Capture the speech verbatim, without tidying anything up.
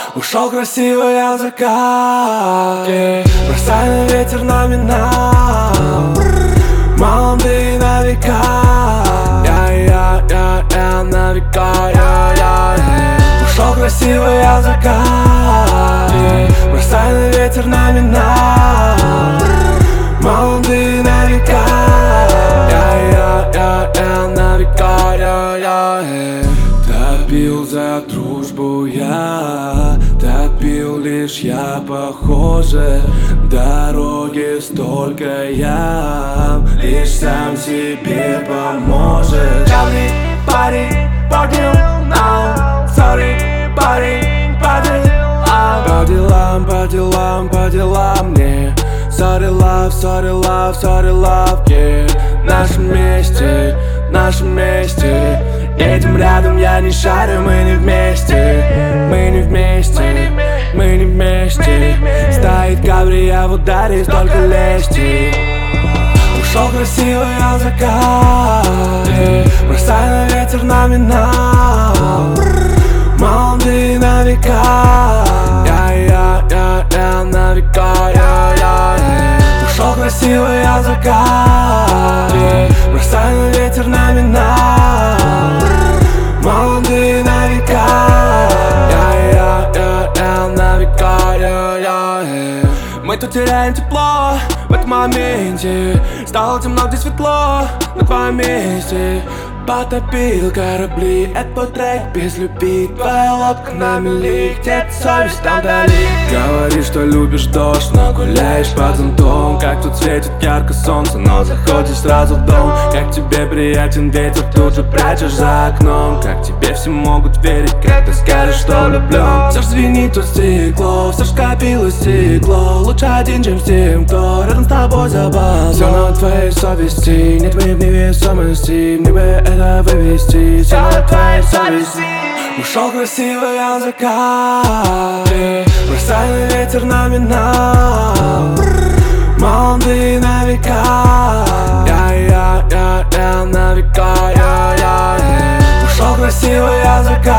Ушел красивый закат, yeah. Бросай на ветер номинал, молодые на века. Я-я-я-я на века, я-я-я. Ушел красивый закат, yeah. Бросай на ветер номинал, молодые на века. Я-я-я-я на века, я-я-я. Допил за дружбу я, допил лишь я, похоже. В дороге столько ям, лишь сам себе поможет. Каждый парень поднял нам, sorry, парень поднял. По делам, по делам, по делам мне. Sorry love, sorry love, sorry love, yeah. В нашем месте, в нашем месте. Едем рядом, я не шарю, мы не вместе. Мы не вместе, мы не вместе. Стоит Габриэль в ударе, столько лести. Ушел красивый закат, yeah. Бросай на ветер номинал, молодые на века. Я-я-я-я на века, я-я-я. Ушел красивый закат, yeah. Бросай на ветер номинал, молодые на века. Я-я-я-я на века, я-я-я. Мы тут теряем тепло в этом моменте. Стало темно, где светло на твоем месте. Потопил корабли, это твой трек без любви. Твоя лодка на мели, где-то совесть там вдали. Говоришь, что любишь дождь, но гуляешь под зонтом. Как тут светит ярко солнце, но заходишь сразу в дом. Как тебе приятен ветер, тут же прячешь за окном. Как тебе все могут верить, как ты скажешь, что влюблен. Все ж звенит тут стекло, все ж скопилось стекло. Лучше один, чем с тем, кто рядом с тобой забыл. Все на твоей совести, нет в невесомости. Мне бы это вывести, все на твоей совести. Ушел красивый закат, yeah. Бросай на ветер номинал, молодые на века. Я-я-я-я на века, я-я-я. Ушел красивый закат.